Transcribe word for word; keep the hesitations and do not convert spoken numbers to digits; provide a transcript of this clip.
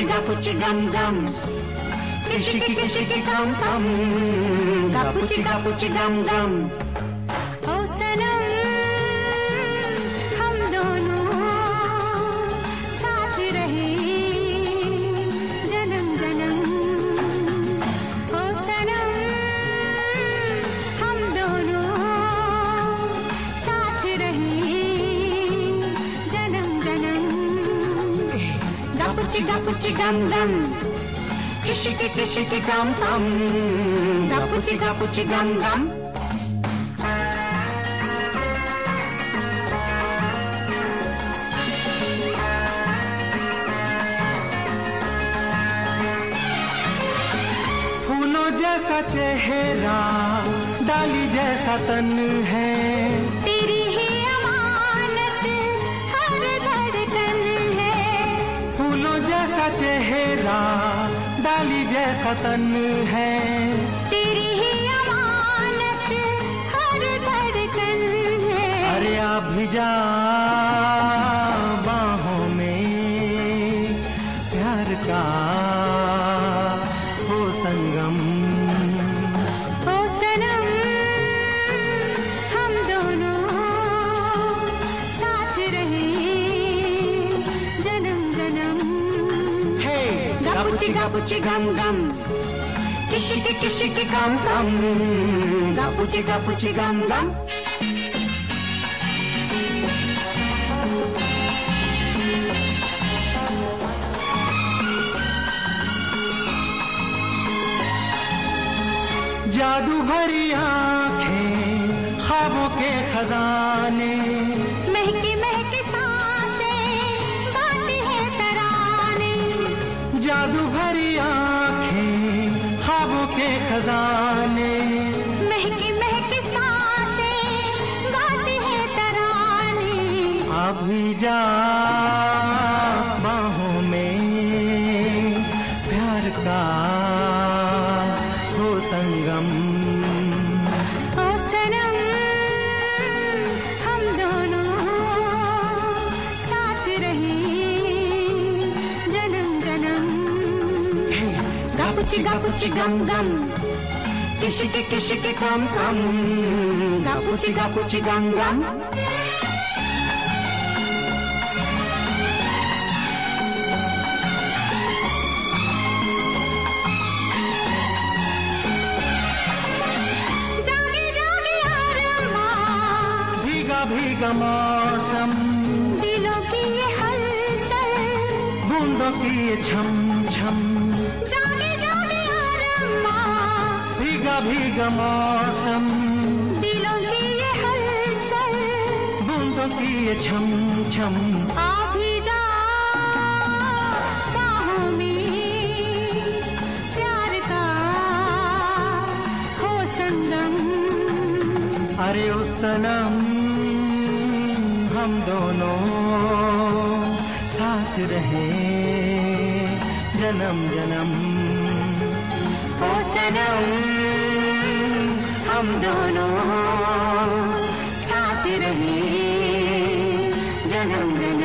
gapuchi gum gum, kishiki kishiki gum gum, gapuchi gapuchi gum gum. ओ सनम हम दोनों साथ रहे जन्म जन्म, ओ सनम हम दोनों साथ रहे जन्म जन्म. Gapuchi gapuchi gum gum, kishiki kishiki gum gum, gapuchi gapuchi gum gum. फूलों जैसा चेहरा, डाली जैसा तन है, तेरी ही अमानत हर धड़कन है. फूलों जैसा चेहरा, डाली जैसा तन है, तेरी ही अमानत हर धड़कन है. अरे आ भी जा बाहों में, प्यार का हो संगम. ओ सनम हम दोनों साथ रहे जन्म जन्म. हे Gapuchi gapuchi gum gum, kishiki kishiki gum gum, gapuchi gapuchi gum gum. जादू भरी आंखें, ख्वाबों के खजाने, महकी महकी सांसें गाती है तराने. जादू भरी आंखें, ख्वाबों के खजाने, महकी महकी सांसें गाती है तराने. अभी जा बाहों में, प्यार का हो संगम. ओ सनम हम दोनों साथ रहे जन्म जन्म. Gapuchi gapuchi gum gum, kishiki kishiki gum gum, gapuchi gapuchi gum gum. जागे जागे अरमान, भीगा भीगा मौसम, दिलों की ये हलचल. बूंदों की ये छम छम, जागे जागे अरमान, भीगा भीगा मौसम, दिलों की ये हलचल. बूंदों की ये छम छम. आ भी जा बाहों में, प्यार का हो संगम. अरे ओ सनम हम दोनों साथ रहे जन्म जन्म. ओ सनम हम दोनों साथ रहे जन्म जन्म.